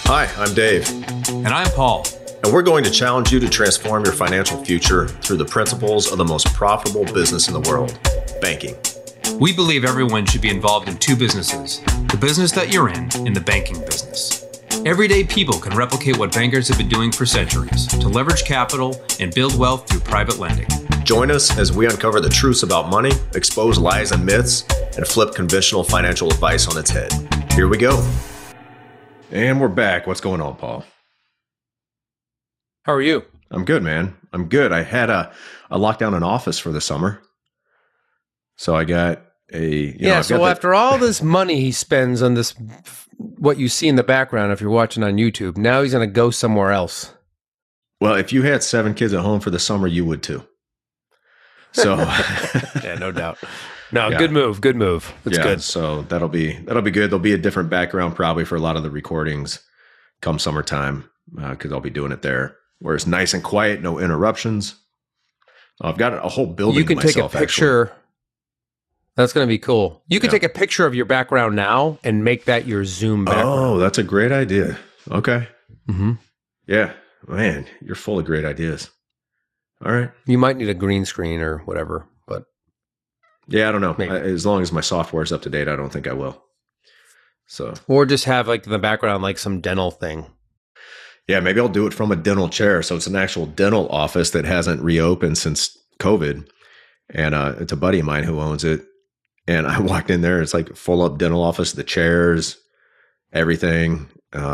Hi, I'm Dave. And I'm Paul. And we're going to challenge you to transform your financial future through the principles of the most profitable business in the world, banking. We believe everyone should be involved in two businesses, the business that you're in and the banking business. Everyday people can replicate what bankers have been doing for centuries to leverage capital and build wealth through private lending. Join us as we uncover the truths about money, expose lies and myths, and flip conventional financial advice on its head. Here we go. And we're back. What's going on, Paul? How are you? I'm good, man. I'm good. I had a lockdown in office for the summer. So I got after all this money he spends on this, what you see in the background, if you're watching on YouTube, now he's going to go somewhere else. Well, if you had 7 kids at home for the summer, you would too. So, yeah, no doubt. No, yeah. Good move. That's good. So that'll be good. There'll be a different background probably for a lot of the recordings come summertime because I'll be doing it there where it's nice and quiet, no interruptions. I've got a whole building. You can myself, take a picture. Actually. That's going to be cool. You can take a picture of your background now and make that your Zoom background. Oh, that's a great idea. Okay. Mm-hmm. Yeah, man, you're full of great ideas. All right. You might need a green screen or whatever, but. Yeah, I don't know. As long as my software is up to date, I don't think I will. So, or just have like in the background like some dental thing. Yeah, maybe I'll do it from a dental chair. So it's an actual dental office that hasn't reopened since COVID, and it's a buddy of mine who owns it. And I walked in there; it's like full up dental office, the chairs, everything,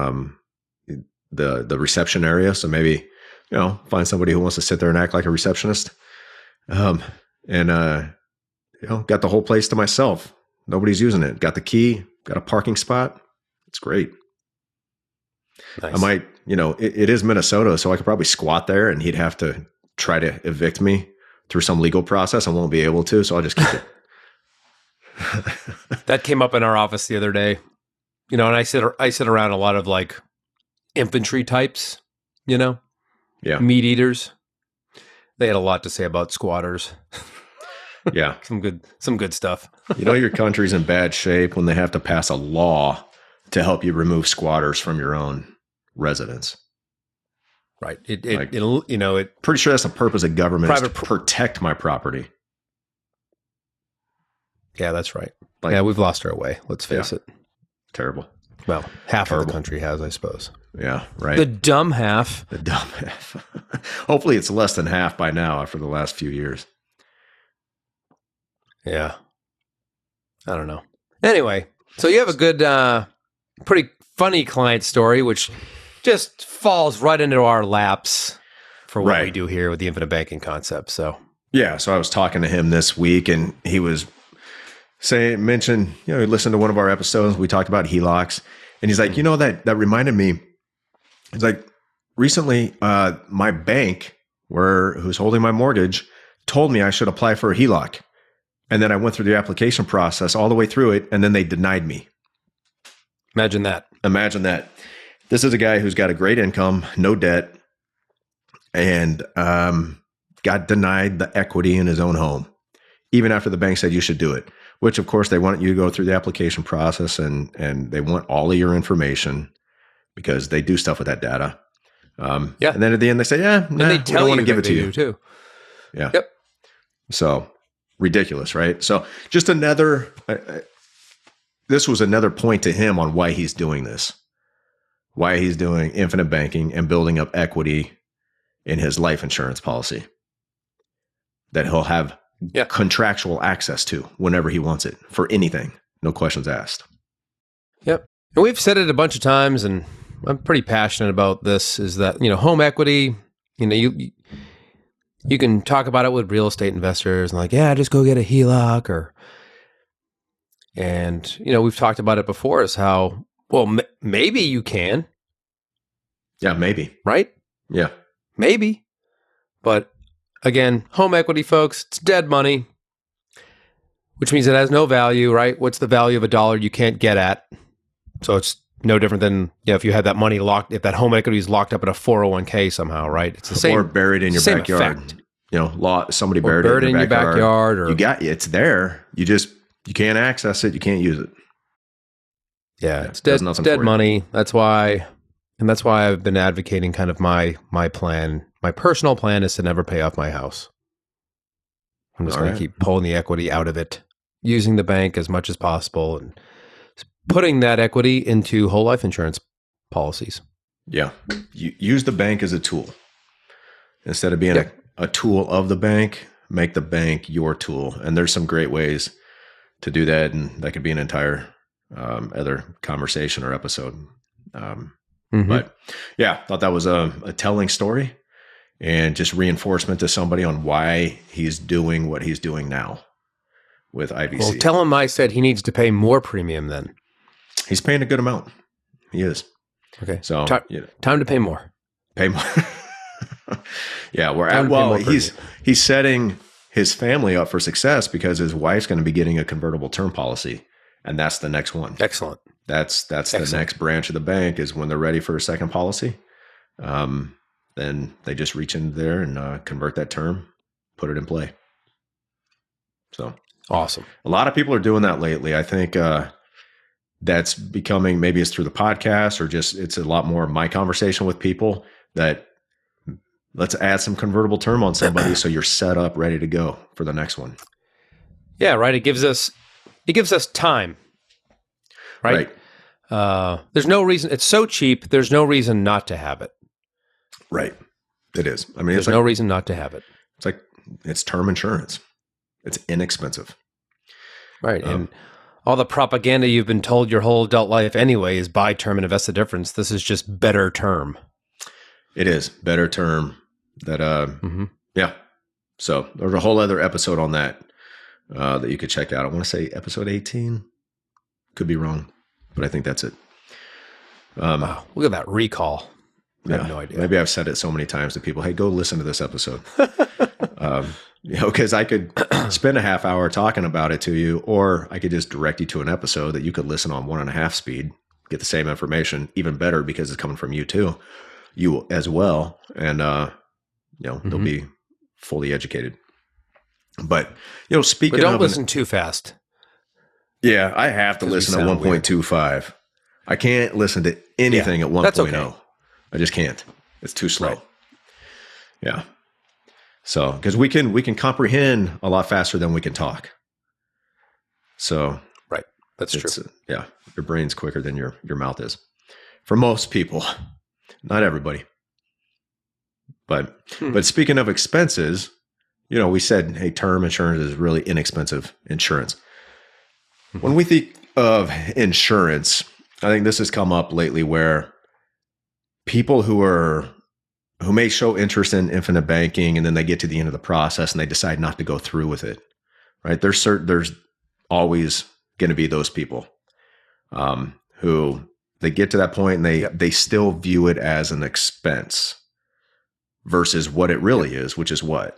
the reception area. So maybe find somebody who wants to sit there and act like a receptionist, got the whole place to myself. Nobody's using it. Got the key, got a parking spot. It's great. Nice. I might, it is Minnesota, so I could probably squat there and he'd have to try to evict me through some legal process. I won't be able to, so I'll just keep it. That came up in our office the other day, and I sit around a lot of like infantry types, yeah, meat eaters. They had a lot to say about squatters. Yeah. some good stuff. Your country's in bad shape when they have to pass a law to help you remove squatters from your own residence. Right. It pretty sure that's the purpose of government is to protect my property. Yeah, that's right. We've lost our way. Let's face it. Terrible. Well, half of the country has, I suppose. Yeah, right. The dumb half. Hopefully it's less than half by now after the last few years. Yeah. I don't know. Anyway, so you have a good, pretty funny client story, which just falls right into our laps for what we do here with the infinite banking concept. So yeah, so I was talking to him this week, and he was mentioned, he listened to one of our episodes. We talked about HELOCs, and he's like, that reminded me. It's like recently, my bank, who's holding my mortgage, told me I should apply for a HELOC. And then I went through the application process all the way through it, and then they denied me. Imagine that. This is a guy who's got a great income, no debt, and got denied the equity in his own home, even after the bank said you should do it, which, of course, they want you to go through the application process, and they want all of your information because they do stuff with that data. And then at the end, they say, they tell want to give it to you. Too. Yeah. Yep. So ridiculous, right? So just this was another point to him on why he's doing this, why he's doing infinite banking and building up equity in his life insurance policy that he'll have contractual access to whenever he wants it for anything, no questions asked. Yep. And we've said it a bunch of times, and I'm pretty passionate about this, is that, home equity, you can talk about it with real estate investors and just go get a HELOC and we've talked about it before is how, maybe you can. Yeah, maybe. Right? Yeah. Maybe. But again, home equity, folks, it's dead money, which means it has no value, right? What's the value of $1 you can't get at? So it's no different than if you had that money locked, if that home equity is locked up in a 401k somehow, right? It's the same. Or buried in your backyard. Effect. Somebody buried it in your backyard. Or it's there. You can't access it. You can't use it. Yeah, it's dead money. That's why And that's why I've been advocating kind of my plan. My personal plan is to never pay off my house. I'm just All going to right. keep pulling the equity out of it, using the bank as much as possible, and putting that equity into whole life insurance policies. Yeah. You use the bank as a tool. Instead of being Yep. a tool of the bank, make the bank your tool. And there's some great ways to do that. And that could be an entire other conversation or episode. Mhm. But yeah, thought that was a telling story and just reinforcement to somebody on why he's doing what he's doing now with IVC. Well, tell him I said he needs to pay more premium then. He's paying a good amount. He is. Okay. So Time to pay more. pay more. Yeah, we're Time at, to pay well, more he's setting his family up for success because his wife's going to be getting a convertible term policy, and that's the next one. Excellent. That's the Excellent. next branch of the bank is when they're ready for a second policy. Then they just reach in there and convert that term, put it in play. So Awesome. a lot of people are doing that lately. I think that's becoming, maybe it's through the podcast or just it's a lot more of my conversation with people that let's add some convertible term on somebody so you're set up, ready to go for the next one. Yeah, right. It gives us time. Right. There's no reason. It's so cheap. There's no reason not to have it. Right. It is. I mean, There's no reason not to have it. It's term insurance. It's inexpensive. Right. And all the propaganda you've been told your whole adult life anyway is buy term and invest the difference. This is just better term. It is better term that, yeah. So there's a whole other episode on that that you could check out. I want to say episode 18. Could be wrong, but I think that's it. Wow. Look at that recall. I have no idea. Maybe I've said it so many times to people, hey, go listen to this episode. Because I could spend a half hour talking about it to you, or I could just direct you to an episode that you could listen on 1.5 speed, get the same information, even better because it's coming from you too, you as well. And, they'll be fully educated. But, speaking But don't of, listen too fast. yeah, I have to listen at 1.25. I can't listen to anything at 1.0. that's okay. I just can't. It's too slow. Right. Yeah. So, because we can comprehend a lot faster than we can talk. So Right. That's true. yeah, your brain's quicker than your mouth is. For most people, not everybody. But speaking of expenses, we said, hey, term insurance is really inexpensive insurance. When we think of insurance, I think this has come up lately where people who may show interest in infinite banking and then they get to the end of the process and they decide not to go through with it, right? There's always going to be those people who they get to that point and they still view it as an expense versus what it really is, which is what?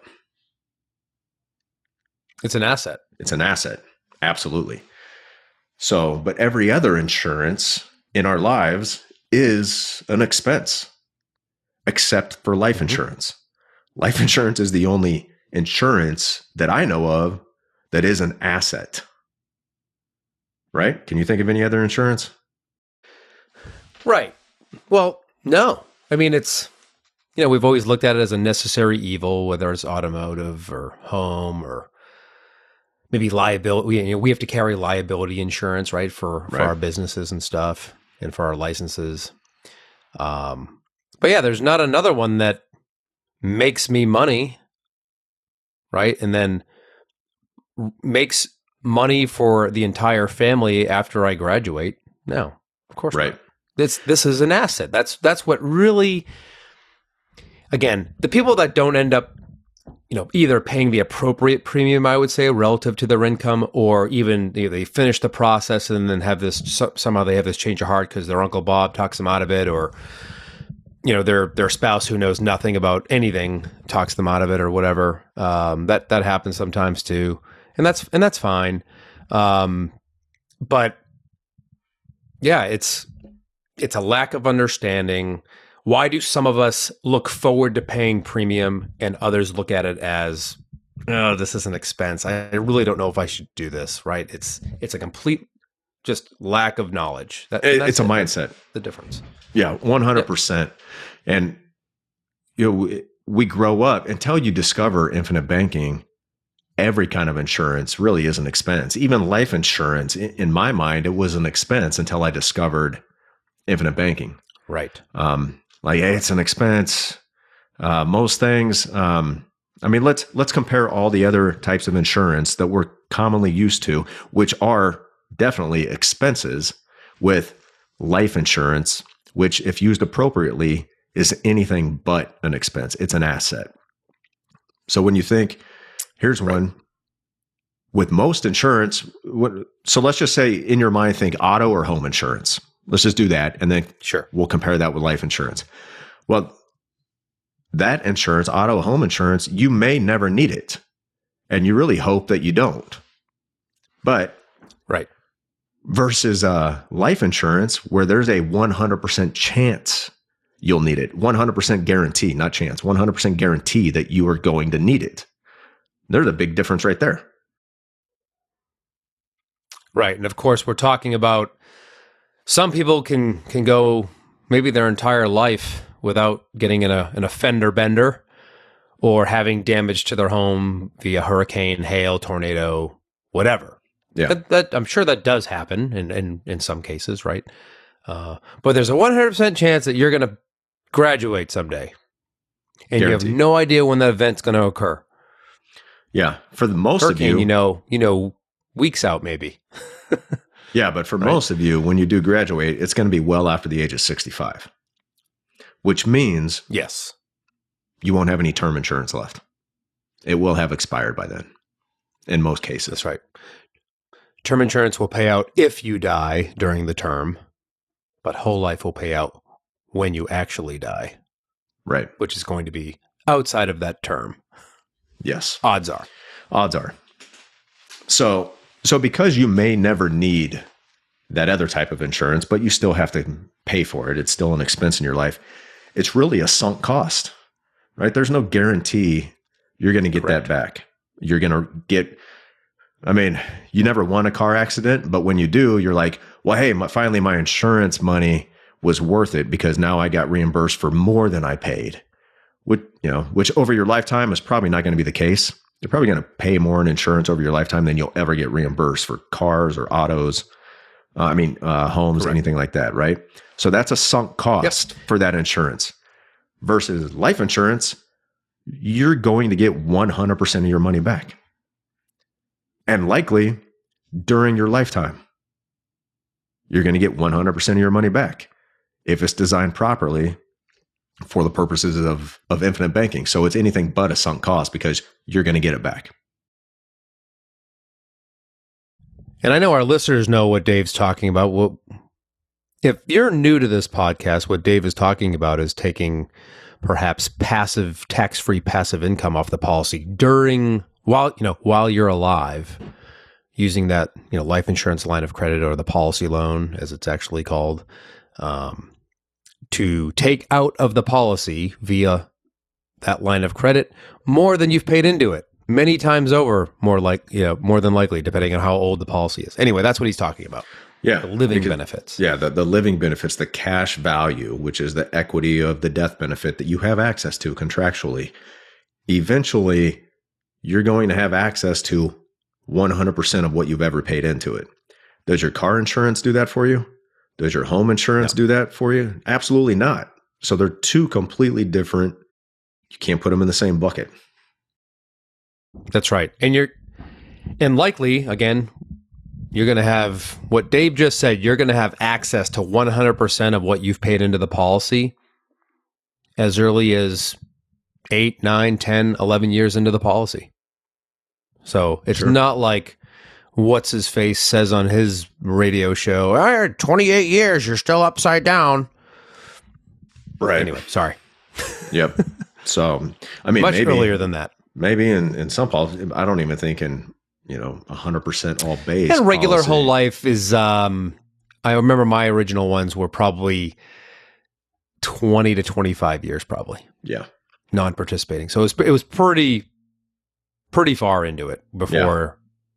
It's an asset. It's an asset. Absolutely. So, but every other insurance in our lives is an expense, except for life insurance. Life insurance is the only insurance that I know of that is an asset. Right? Can you think of any other insurance? Right. Well, no. I mean, it's, we've always looked at it as a necessary evil, whether it's automotive or home or maybe liability. We have to carry liability insurance, right, for our businesses and stuff and for our licenses. But yeah, there's not another one that makes me money, right? And then makes money for the entire family after I graduate. No, of course not. This is an asset. That's what really, again, the people that don't end up, either paying the appropriate premium, I would say, relative to their income, or even they finish the process and then have this, somehow they have this change of heart because their Uncle Bob talks them out of it, or, their spouse who knows nothing about anything talks them out of it or whatever. That happens sometimes too. And that's fine. But yeah, it's a lack of understanding. Why do some of us look forward to paying premium and others look at it as, oh, this is an expense. I really don't know if I should do this, right? It's a complete just lack of knowledge. It's a mindset. The difference. Yeah, 100%. And we grow up until you discover infinite banking. Every kind of insurance really is an expense. Even life insurance, in my mind, it was an expense until I discovered infinite banking. Right. Like, hey, it's an expense. Most things. Let's compare all the other types of insurance that we're commonly used to, which are definitely expenses, with life insurance, which, if used appropriately, is anything but an expense. It's an asset. So when you think, here's one with most insurance. So let's just say in your mind, think auto or home insurance. Let's just do that. And then we'll compare that with life insurance. Well, that insurance, auto, home insurance, you may never need it. And you really hope that you don't. But versus life insurance, where there's a 100% chance you'll need it. 100% guarantee, not chance. 100% guarantee that you are going to need it. There's a big difference right there. Right. And of course, we're talking about some people can go maybe their entire life without getting in a fender bender or having damage to their home via hurricane, hail, tornado, whatever. Yeah. That I'm sure that does happen in some cases, right? But there's a 100% chance that you're going to graduate someday. And Guaranteed. You have no idea when that event's going to occur. Yeah. For the most hurricane, of you, weeks out maybe. Yeah, but for most of you, when you do graduate, it's going to be well after the age of 65, which means yes, you won't have any term insurance left. It will have expired by then, in most cases. That's right. Term insurance will pay out if you die during the term, but whole life will pay out when you actually die. Right. Which is going to be outside of that term. Yes. Odds are. So because you may never need that other type of insurance, but you still have to pay for it, it's still an expense in your life, it's really a sunk cost, right? There's no guarantee you're going to get that back. You're going to get, you never want a car accident, but when you do, you're like, well, hey, finally my insurance money was worth it because now I got reimbursed for more than I paid. Which over your lifetime is probably not going to be the case. You're probably going to pay more in insurance over your lifetime than you'll ever get reimbursed for cars or autos. Homes, correct, anything like that, right? So that's a sunk cost for that insurance. Versus life insurance, you're going to get 100% of your money back. And likely during your lifetime, you're going to get 100% of your money back if it's designed properly for the purposes of infinite banking. So it's anything but a sunk cost because you're going to get it back. And I know our listeners know what Dave's talking about. Well, if you're new to this podcast, what Dave is talking about is taking perhaps passive, tax-free passive income off the policy while you're alive, using that life insurance line of credit, or the policy loan, as it's actually called, to take out of the policy via that line of credit more than you've paid into it. Many times over, more than likely, depending on how old the policy is. Anyway, that's what he's talking about. Yeah. The living benefits. Yeah, the living benefits, the cash value, which is the equity of the death benefit that you have access to contractually. Eventually, you're going to have access to 100% of what you've ever paid into it. Does your car insurance do that for you? Does your home insurance do that for you? Absolutely not. So they're two completely different. You can't put them in the same bucket. That's right. And likely, again, you're going to have what Dave just said, you're going to have access to 100% of what you've paid into the policy as early as 8, 9, 10, 11 years into the policy. So it's not like what's his face says on his radio show, 28 years, you're still upside down. Right. Anyway, sorry. Yep. So, much maybe earlier than that. Maybe in some policies, I don't even think in 100% all base. And regular policy. whole life is, I remember my original ones were probably 20 to 25 years, probably. Yeah. Non-participating. So it was pretty far into it before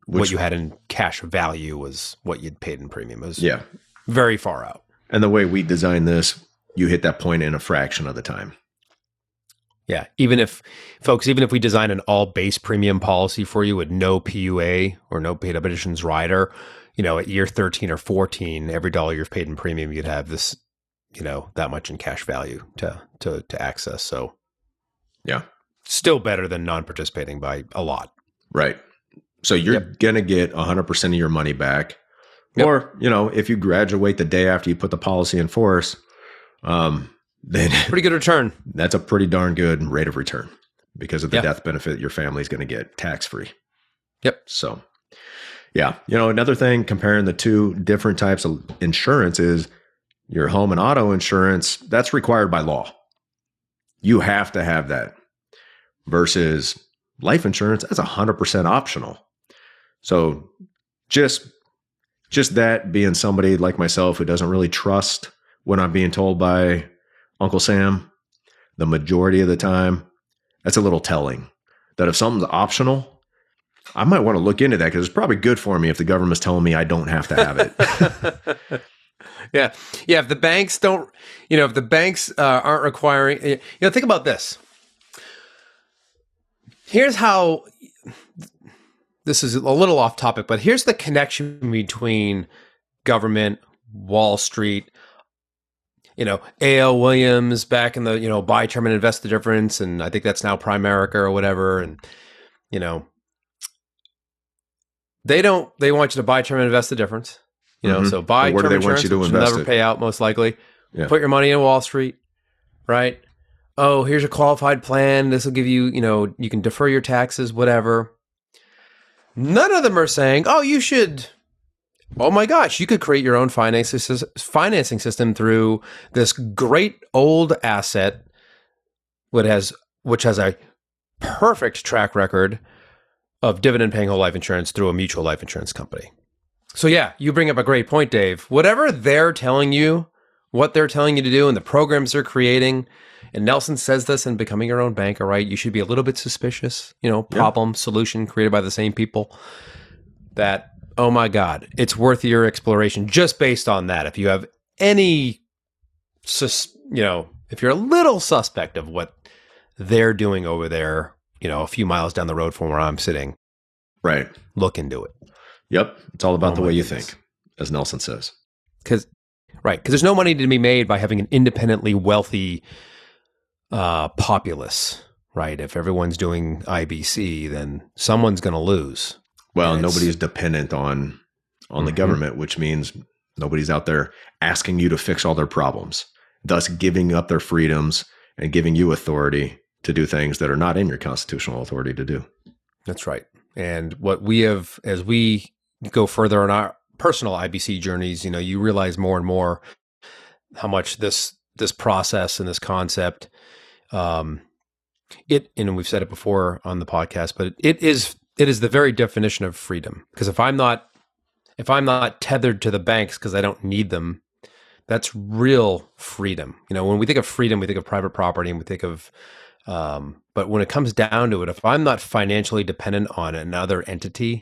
what you had in cash value was what you'd paid in premium. It was Yeah. very far out. And the way we design this, you hit that point in a fraction of the time. Yeah. Even if we design an all base premium policy for you with no PUA or no paid up additions rider, at year 13 or 14, every dollar you've paid in premium, you'd have this, that much in cash value to access. So yeah, still better than non-participating by a lot. Right. So you're going to get 100% of your money back. Yep. Or, if you graduate the day after you put the policy in force, then pretty good return. That's a pretty darn good rate of return because of the death benefit your family's going to get tax-free. Yep. So, yeah. Another thing comparing the two different types of insurance is your home and auto insurance, that's required by law. You have to have that versus life insurance, that's 100% optional. So just that being somebody like myself who doesn't really trust what I'm being told by Uncle Sam, the majority of the time, that's a little telling that if something's optional, I might want to look into that because it's probably good for me if the government's telling me I don't have to have it. Yeah. If the banks don't, if the banks aren't requiring, think about this. Here's how, this is a little off topic, but here's the connection between government, Wall Street, A.L. Williams back in the, buy term and invest the difference. And I think that's now Primerica or whatever. And, they want you to buy term and invest the difference. So buy term insurance, which will never pay out most likely. Yeah. Put your money in Wall Street, right? Oh, here's a qualified plan. This will give you, you can defer your taxes, whatever. None of them are saying, oh, you should, oh my gosh, you could create your own financing system through this great old asset, which has a perfect track record of dividend paying whole life insurance through a mutual life insurance company. So yeah, you bring up a great point, Dave. Whatever they're telling you, what they're telling you to do and the programs they're creating, and Nelson says this in Becoming Your Own Banker, right? You should be a little bit suspicious, problem, solution created by the same people that, oh my God, it's worth your exploration just based on that. If you have any, if you're a little suspect of what they're doing over there, a few miles down the road from where I'm sitting, right? Look into it. Yep. It's all about the way you think, as Nelson says. Because there's no money to be made by having an independently wealthy populace, right? If everyone's doing IBC, then someone's going to lose. Well, nobody's dependent on the government, which means nobody's out there asking you to fix all their problems, thus giving up their freedoms and giving you authority to do things that are not in your constitutional authority to do. That's right. And what we have, as we go further on our personal IBC journeys, you realize more and more how much this process and this concept, and we've said it before on the podcast, but it is the very definition of freedom. Because if I'm not tethered to the banks because I don't need them, that's real freedom. When we think of freedom, we think of private property and we think of, but when it comes down to it, if I'm not financially dependent on another entity,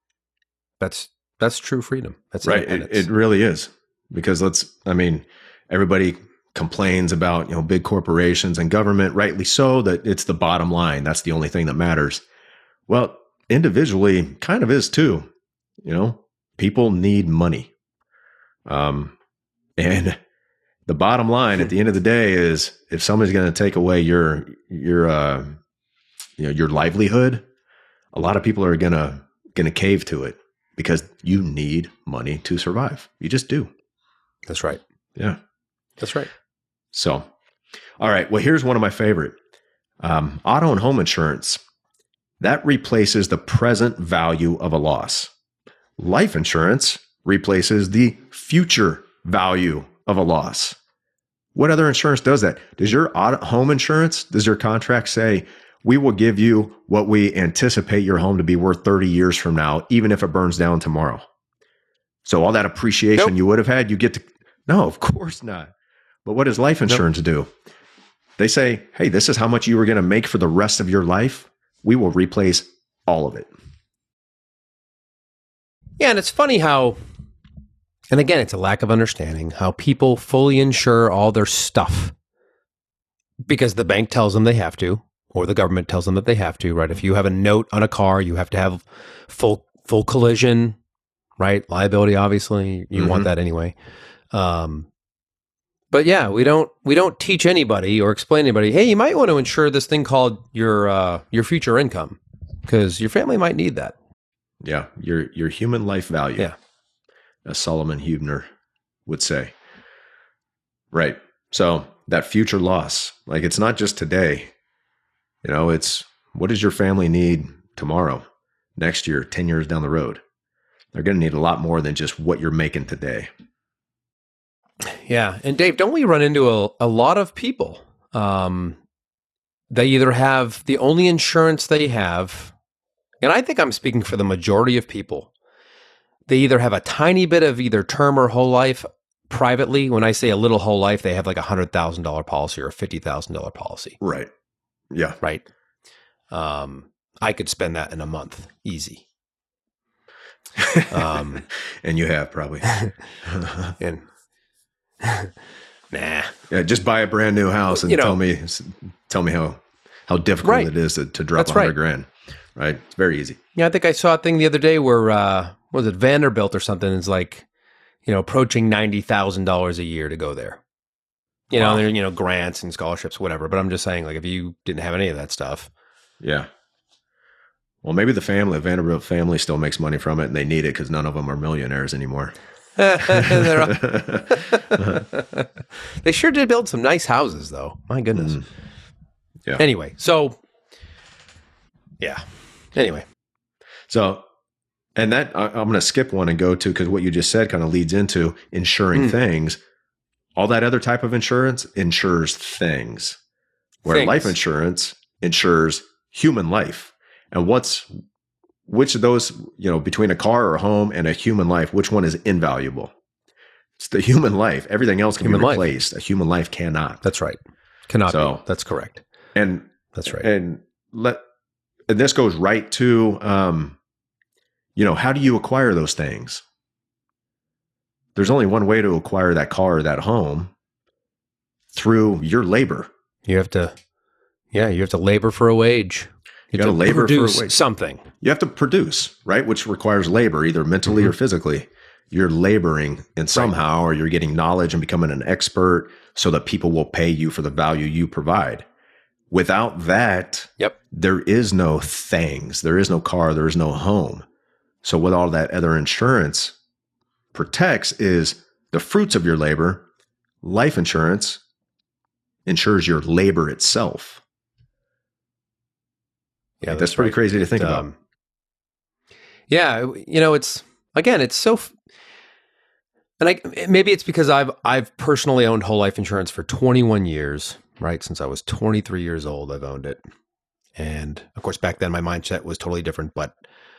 that's true freedom. That's right. It really is, because everybody complains about, big corporations and government, rightly so, that it's the bottom line. That's the only thing that matters. Well, individually kind of is too, people need money. And the bottom line at the end of the day is if somebody's going to take away your livelihood, a lot of people are going to cave to it because you need money to survive. You just do. That's right. Yeah. That's right. So, all right. Well, here's one of my favorite. Auto and home insurance. That replaces the present value of a loss. Life insurance replaces the future value of a loss. What other insurance does that? Does your home insurance, does your contract say, we will give you what we anticipate your home to be worth 30 years from now, even if it burns down tomorrow? So all that appreciation you would have had, you get to, no, of course not. But what does life insurance do? They say, hey, this is how much you were going to make for the rest of your life. We will replace all of it. Yeah, and it's funny how, and again, it's a lack of understanding how people fully insure all their stuff because the bank tells them they have to, or the government tells them that they have to, right? If you have a note on a car, you have to have full collision, right? Liability, obviously, you want that anyway. But yeah, we don't teach anybody or explain to anybody, hey, you might want to insure this thing called your future income because your family might need that. Yeah, your human life value. Yeah. As Solomon Huebner would say. Right. So that future loss, like it's not just today. You know, it's what does your family need tomorrow, next year, 10 years down the road? They're going to need a lot more than just what you're making today. Yeah. And Dave, don't we run into a lot of people? They either have the only insurance they have, and I think I'm speaking for the majority of people. They either have a tiny bit of either term or whole life privately. When I say a little whole life, they have like $100,000 policy or a $50,000 policy. Right. Yeah. Right. I could spend that in a month. Easy. And you have probably. And nah. Yeah, just buy a brand new house and tell me how difficult it is to drop $100,000. Right. It's very easy. Yeah, I think I saw a thing the other day where was it Vanderbilt or something? It's like, approaching $90,000 a year to go there. Wow. There grants and scholarships, whatever. But I'm just saying, like, if you didn't have any of that stuff. Yeah. Well, maybe the Vanderbilt family still makes money from it and they need it because none of them are millionaires anymore. They sure did build some nice houses, though. My goodness. Yeah. Anyway, so, yeah. Anyway. So, and that I'm going to skip one and go to, because what you just said kind of leads into insuring things. All that other type of insurance insures things, where life insurance insures human life. And which of those, between a car or a home and a human life, which one is invaluable? It's the human life. Everything else can be replaced. A human life cannot. That's right. Cannot be. That's correct. And that's right. And this goes right to, how do you acquire those things? There's only one way to acquire that car or that home: through your labor. You have to labor for a wage. You got to labor for a wage. Something. You have to produce, right? Which requires labor, either mentally or physically. You're laboring in somehow, or you're getting knowledge and becoming an expert so that people will pay you for the value you provide. Without that, there is no things. There is no car. There is no home. So what all that other insurance protects is the fruits of your labor. Life insurance insures your labor itself. Yeah, that's pretty crazy to think about. Yeah, it's so, and maybe it's because I've personally owned whole life insurance for 21 years, right? Since I was 23 years old, I've owned it, and of course back then my mindset was totally different. But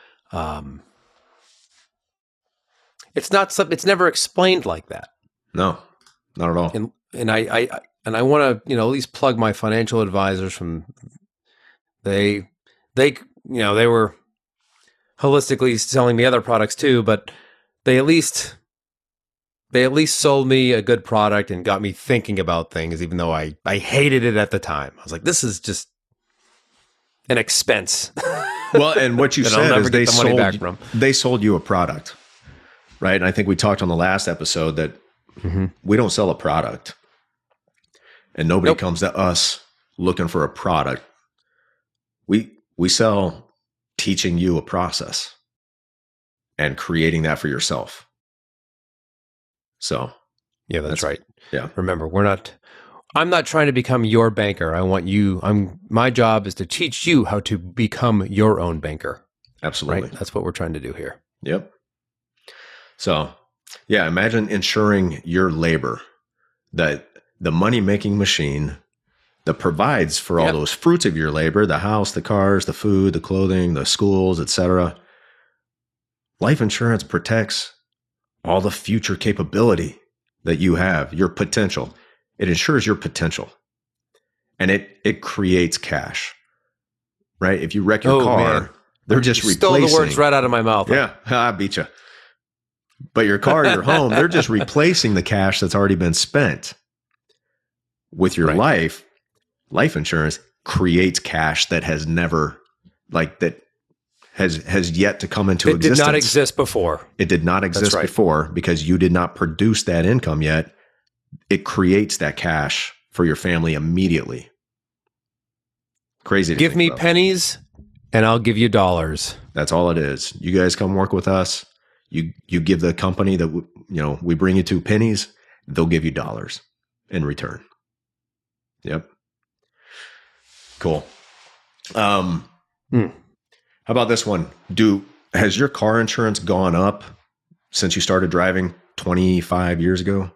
it's never explained like that. No, not at all. And I want to at least plug my financial advisors from they were holistically selling me other products too, but they at least sold me a good product and got me thinking about things, even though I hated it at the time. I was like, this is just an expense. Well, and what you said is they sold you a product, right? And I think we talked on the last episode that we don't sell a product, and nobody comes to us looking for a product. We sell teaching you a process and creating that for yourself. So, yeah, that's right. Yeah. Remember, I'm not trying to become your banker. My job is to teach you how to become your own banker. Absolutely. Right? That's what we're trying to do here. Yep. So, yeah, imagine insuring your labor, that the money-making machine that provides for all those fruits of your labor, the house, the cars, the food, the clothing, the schools, etc. Life insurance protects all the future capability that you have, your potential. It ensures your potential. And it creates cash. Right? If you wreck your car, they're just replacing. Stole the words right out of my mouth. Yeah, I beat you. But your car, your home, they're just replacing the cash that's already been spent. With your life insurance creates cash that has never, like, that has yet to come into existence. It did not exist before. It did not exist before because you did not produce that income yet. It creates that cash for your family immediately. Crazy. Give me pennies and I'll give you dollars. That's all it is. You guys come work with us. You give the company that we bring you to pennies, they'll give you dollars in return. Yep. Cool. How about this one? Has your car insurance gone up since you started driving 25 years ago?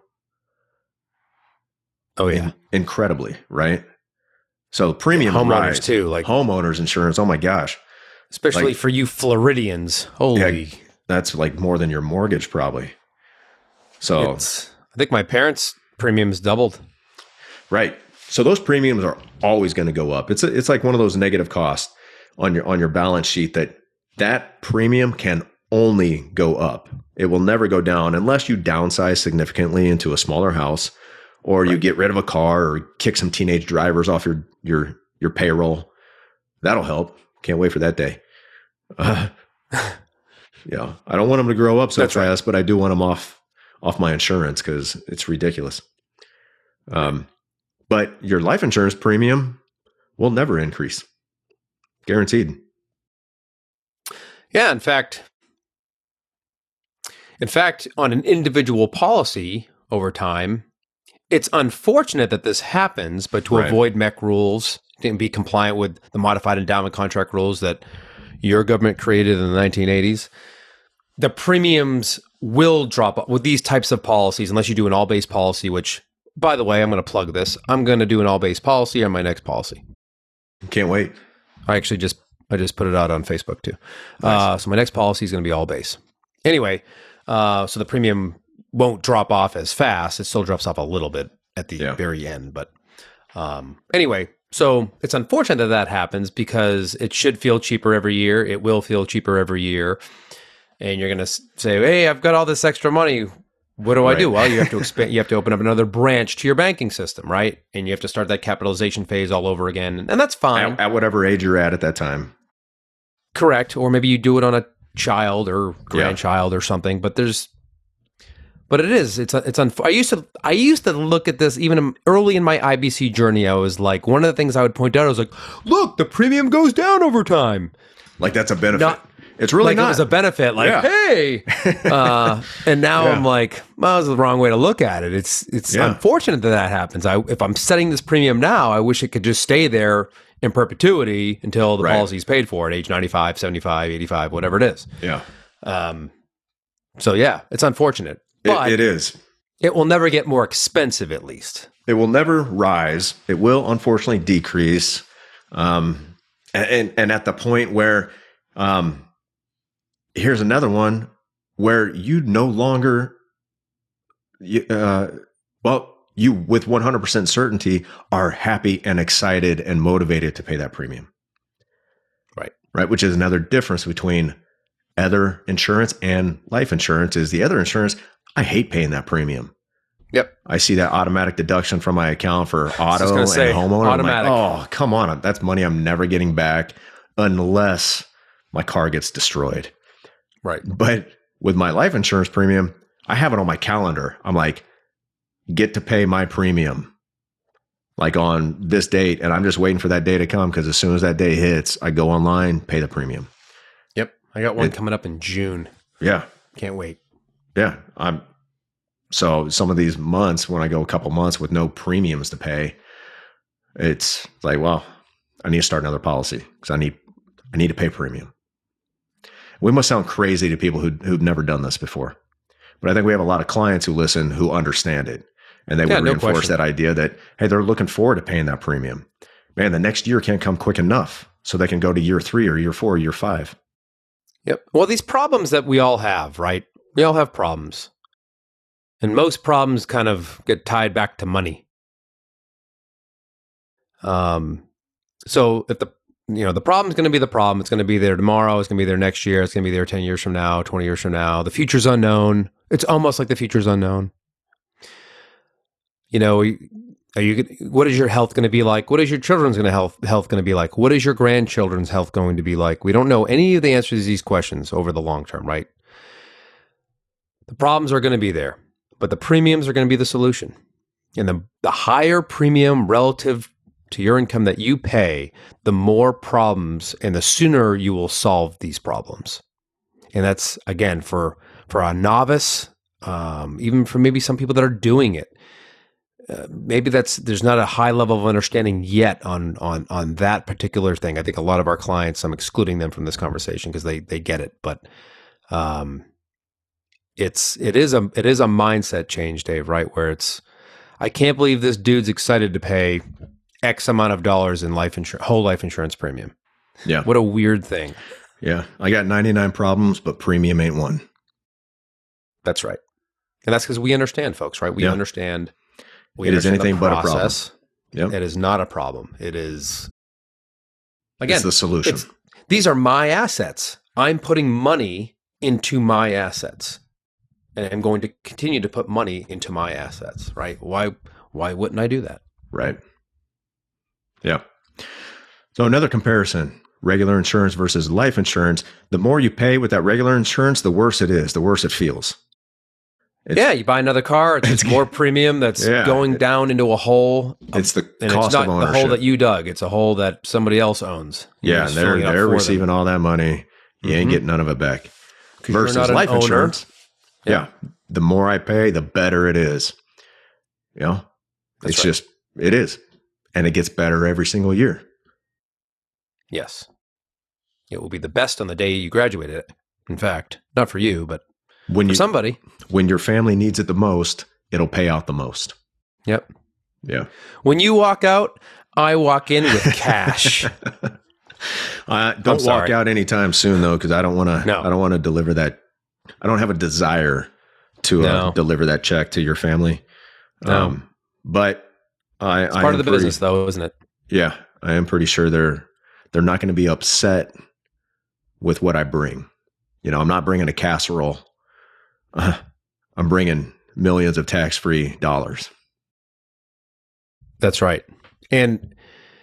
Oh yeah. Incredibly, right? So premium homeowners too, like homeowners insurance. Oh my gosh. Especially for you Floridians. Holy. Yeah, that's like more than your mortgage probably. So I think my parents' premiums doubled. Right. So those premiums are always going to go up. It's like one of those negative costs on your balance sheet that premium can only go up. It will never go down unless you downsize significantly into a smaller house, or you get rid of a car, or kick some teenage drivers off your payroll. That'll help. Can't wait for that day. Yeah, I don't want them to grow up so fast, but I do want them off my insurance because it's ridiculous. But your life insurance premium will never increase. Guaranteed. Yeah, in fact, on an individual policy over time, it's unfortunate that this happens, but to avoid MEC rules and be compliant with the modified endowment contract rules that your government created in the 1980s, the premiums will drop off with these types of policies unless you do an all-base policy, which, by the way, I'm going to plug this. I'm going to do an all-base policy on my next policy. Can't wait. I just put it out on Facebook too. Nice. So my next policy is going to be all base. Anyway, so the premium won't drop off as fast. It still drops off a little bit at the very end. But anyway, so it's unfortunate that happens because it should feel cheaper every year. It will feel cheaper every year. And you're going to say, hey, I've got all this extra money. What do I do? Well, you have to expand. You have to open up another branch to your banking system, right? And you have to start that capitalization phase all over again, and that's fine at whatever age you're at that time. Correct, or maybe you do it on a child or grandchild or something. But it is. I used to look at this even early in my IBC journey. I was like, one of the things I would point out, I was like, look, the premium goes down over time. Like that's a benefit. It's really not. It was a benefit. Like, hey, and now I'm like, well, that's the wrong way to look at it. It's unfortunate that happens. If I'm setting this premium now, I wish it could just stay there in perpetuity until the policy's paid for at age 95, 75, 85, whatever it is. Yeah. So yeah, it's unfortunate. But it is. It will never get more expensive, at least. It will never rise. It will unfortunately decrease. And at the point where, here's another one where you no longer, you with 100% certainty are happy and excited and motivated to pay that premium. Right. Which is another difference between other insurance and life insurance is the other insurance. I hate paying that premium. Yep. I see that automatic deduction from my account for auto and homeowner. Automatic. I'm like, oh, come on. That's money I'm never getting back unless my car gets destroyed. Right. But with my life insurance premium, I have it on my calendar. I'm like, get to pay my premium like on this date. And I'm just waiting for that day to come because as soon as that day hits, I go online, pay the premium. Yep. I got one coming up in June. Yeah. Can't wait. Yeah. So some of these months when I go a couple months with no premiums to pay, it's like, well, I need to start another policy because I need to pay premium. We must sound crazy to people who've never done this before, but I think we have a lot of clients who listen who understand it, and they would reinforce that idea that, hey, they're looking forward to paying that premium. Man, the next year can't come quick enough, so they can go to year 3 or year 4 or year 5. Yep. Well, these problems that we all have, right? We all have problems, and most problems kind of get tied back to money. So if the problem's going to be the problem. It's going to be there tomorrow. It's going to be there next year. It's going to be there 10 years from now, 20 years from now. The future's unknown. It's almost like the future's unknown. What is your health going to be like? What is your children's health going to be like? What is your grandchildren's health going to be like? We don't know any of the answers to these questions over the long term, right? The problems are going to be there, but the premiums are going to be the solution. And the higher premium relative to your income that you pay, the more problems and the sooner you will solve these problems. And that's, again, for a novice, even for maybe some people that are doing it. Maybe there's not a high level of understanding yet on that particular thing. I think a lot of our clients, I'm excluding them from this conversation because they get it, but it is a mindset change, Dave, right? Where I can't believe this dude's excited to pay X amount of dollars in whole life insurance premium. Yeah. What a weird thing. Yeah. I got 99 problems, but premium ain't one. That's right. And that's because we understand, folks, right? We understand. It is anything but a problem. Yep. It is not a problem. It is, again, it's the solution. These are my assets. I'm putting money into my assets. And I'm going to continue to put money into my assets, right? Why wouldn't I do that? Right. Yeah. So another comparison, regular insurance versus life insurance. The more you pay with that regular insurance, the worse it is, the worse it feels. You buy another car, it's more premium that's going down into a hole. It's the and cost it's not of ownership. the hole that you dug. It's a hole that somebody else owns. Yeah, they're receiving all that money. You ain't getting none of it back. Versus life insurance. Yeah. The more I pay, the better it is. It is. And it gets better every single year. Yes. It will be the best on the day you graduated. In fact, not for you, but for somebody. When your family needs it the most, it'll pay out the most. Yep. Yeah. When you walk out, I walk in with cash. Don't walk out anytime soon, though, because I don't want to. No. I don't want to deliver that. I don't have a desire to deliver that check to your family. No. But it's part of the business, though, isn't it? Yeah, I am pretty sure they're not going to be upset with what I bring. I'm not bringing a casserole. I'm bringing millions of tax-free dollars. That's right, and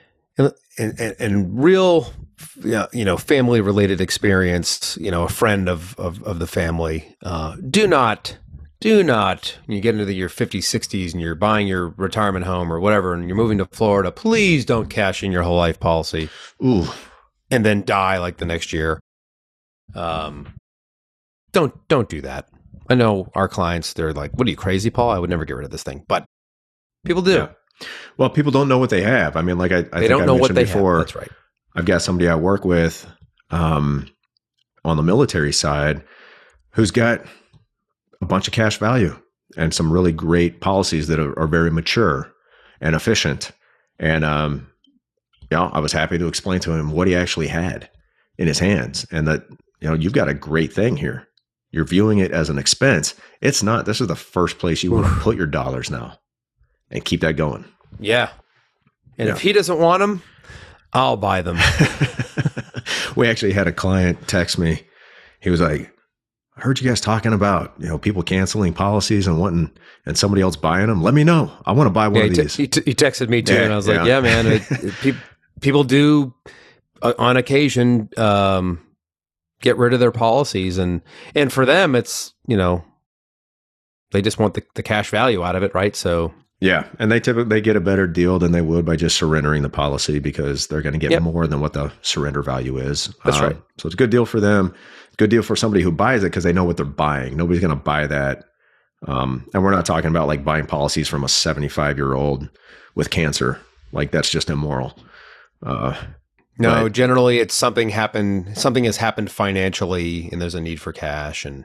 real, family-related experience. A friend of the family. Do not. When you get into your 50s, 60s, and you're buying your retirement home or whatever, and you're moving to Florida, please don't cash in your whole life policy. Ooh, and then die like the next year. Don't do that. I know our clients, they're like, what are you, crazy, Paul? I would never get rid of this thing. But people do. Yeah. Well, people don't know what they have. I mean, like I think I mentioned before, have. That's right. I've got somebody I work with on the military side who's got a bunch of cash value and some really great policies that are very mature and efficient. And, I was happy to explain to him what he actually had in his hands and that, you've got a great thing here. You're viewing it as an expense. It's not. This is the first place you want to put your dollars now and keep that going. Yeah. And if he doesn't want them, I'll buy them. We actually had a client text me. He was like, I heard you guys talking about, people canceling policies and somebody else buying them. Let me know. I want to buy one of these. He texted me too. And I was like, yeah, man, people do on occasion, get rid of their policies. And for them, it's, they just want the cash value out of it. Right. So yeah. And they typically get a better deal than they would by just surrendering the policy because they're going to get more than what the surrender value is. That's right. So it's a good deal for them. Good deal for somebody who buys it because they know what they're buying. Nobody's going to buy that. And we're not talking about like buying policies from a 75-year-old with cancer. Like that's just immoral. No, generally it's something has happened financially and there's a need for cash. And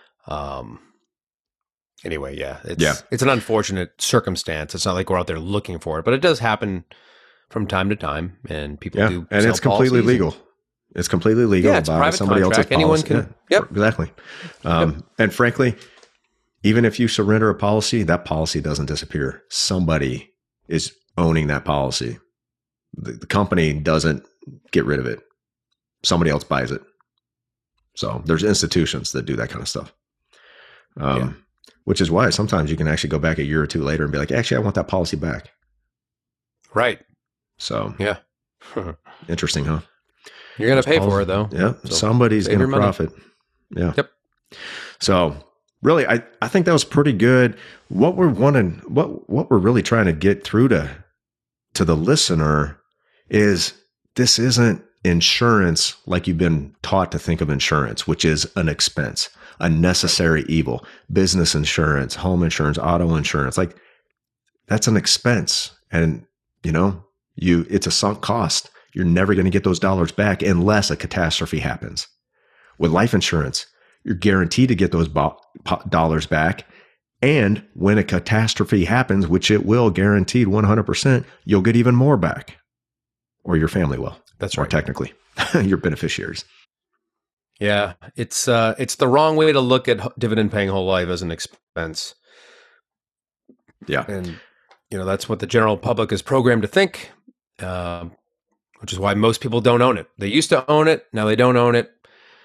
anyway, it's an unfortunate circumstance. It's not like we're out there looking for it, but it does happen from time to time and people do. And it's completely legal. It's completely legal. Yeah, it's a private somebody contract. Anyone can. Yep. Exactly. And frankly, even if you surrender a policy, that policy doesn't disappear. Somebody is owning that policy. The company doesn't get rid of it. Somebody else buys it. So there's institutions that do that kind of stuff. Which is why sometimes you can actually go back a year or two later and be like, actually, I want that policy back. Right. So yeah. Interesting, huh? You're going to pay for it though. Yeah. So somebody's going to profit. Yeah. Yep. So really, I think that was pretty good. What we're wanting, what we're really trying to get through to the listener is this isn't insurance like you've been taught to think of insurance, which is an expense, a necessary evil. Business insurance, home insurance, auto insurance, like that's an expense. And it's a sunk cost. You're never going to get those dollars back unless a catastrophe happens. With life insurance, you're guaranteed to get those dollars back. And when a catastrophe happens, which it will, guaranteed 100%, you'll get even more back. Or your family will. That's right. Or technically, your beneficiaries. Yeah. It's the wrong way to look at dividend paying whole life as an expense. Yeah. And, that's what the general public is programmed to think, which is why most people don't own it. They used to own it. Now they don't own it.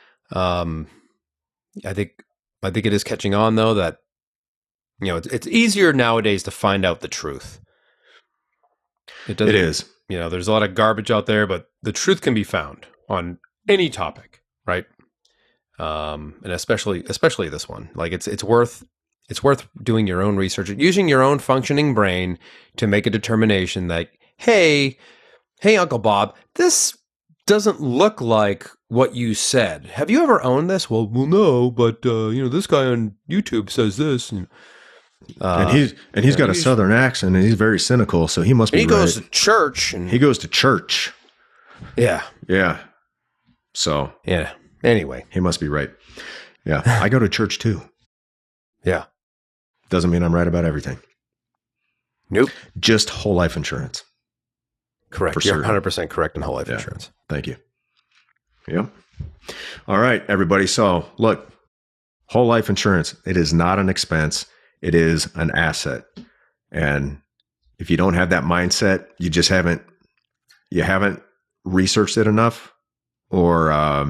I think it is catching on though that, it's easier nowadays to find out the truth. It is. There's a lot of garbage out there, but the truth can be found on any topic, right? And especially this one. Like it's worth doing your own research, using your own functioning brain to make a determination that, hey, Uncle Bob, this doesn't look like what you said. Have you ever owned this? Well, no, but this guy on YouTube says this. And he's got a Southern accent, and he's very cynical, so he must be. He goes to church, and he goes to church. Yeah. So yeah. Anyway, he must be right. Yeah, I go to church too. Yeah. Doesn't mean I'm right about everything. Nope. Just whole life insurance. Correct. You're 100% correct in whole life insurance. Thank you. Yep. All right, everybody. So look, whole life insurance, it is not an expense. It is an asset. And if you don't have that mindset, you haven't researched it enough, or,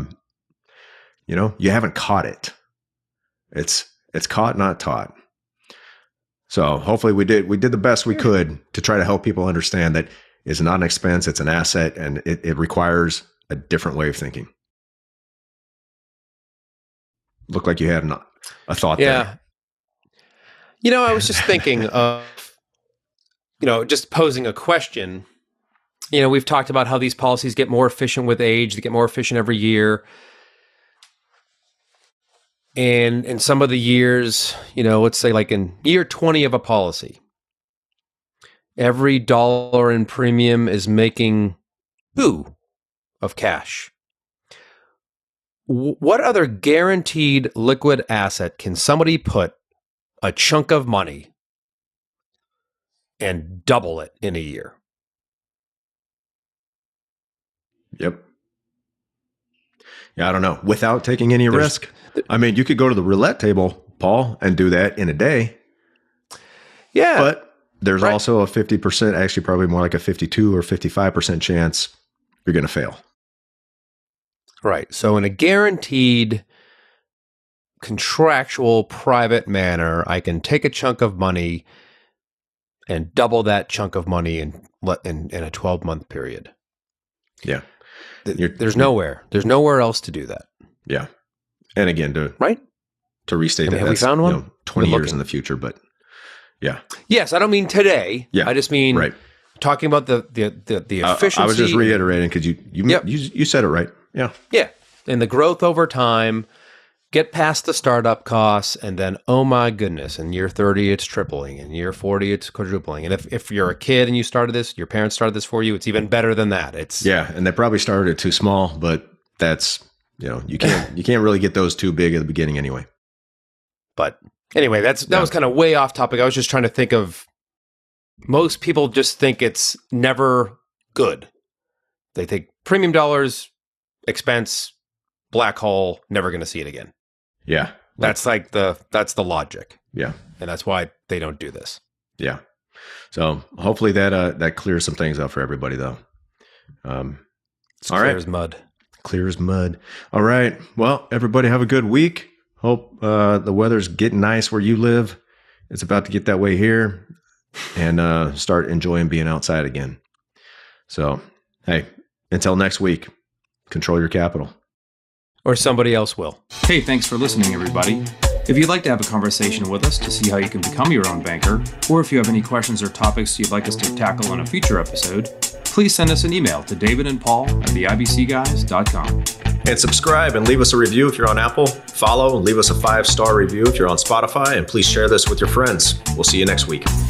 you haven't caught it. It's caught, not taught. So hopefully we did the best we could to try to help people understand that it's not an expense, it's an asset, and it requires a different way of thinking. Looked like you had a thought there. I was just thinking of, just posing a question. We've talked about how these policies get more efficient with age, they get more efficient every year. And in some of the years, let's say like in year 20 of a policy, every dollar in premium is making $2 of cash. What other guaranteed liquid asset can somebody put a chunk of money and double it in a year? Yep. Yeah, I don't know. Without taking any risk. I mean, you could go to the roulette table, Paul, and do that in a day. Yeah. But there's also a 50%, actually probably more like a 52 or 55% chance you're going to fail. Right. So in a guaranteed contractual private manner, I can take a chunk of money and double that chunk of money in a 12-month period. Yeah. There's nowhere else to do that. Yeah. And again, to restate that, have we found one? 20 years in the future, but yeah. Yes, I don't mean today. Yeah. I just mean talking about the efficiency. I was just reiterating because you said it right. Yeah. Yeah. And the growth over time, get past the startup costs, and then, oh my goodness, in year 30, it's tripling. In year 40, it's quadrupling. And if you're a kid and you started this, your parents started this for you, it's even better than that. And they probably started it too small, but that's, you can't really get those too big at the beginning anyway. But anyway, that was kind of way off topic. I was just trying to think of, most people just think it's never good. They think premium dollars, expense, black hole, never going to see it again. Yeah. That's the logic. Yeah. And that's why they don't do this. Yeah. So hopefully that clears some things up for everybody though. It's All clear right. as mud. Clear as mud. All right. Well, everybody have a good week. Hope the weather's getting nice where you live. It's about to get that way here, and start enjoying being outside again. So, hey, until next week, control your capital. Or somebody else will. Hey, thanks for listening, everybody. If you'd like to have a conversation with us to see how you can become your own banker, or if you have any questions or topics you'd like us to tackle on a future episode, please send us an email to davidandpaul@theibcguys.com. And subscribe and leave us a review if you're on Apple. Follow and leave us a 5-star review if you're on Spotify. And please share this with your friends. We'll see you next week.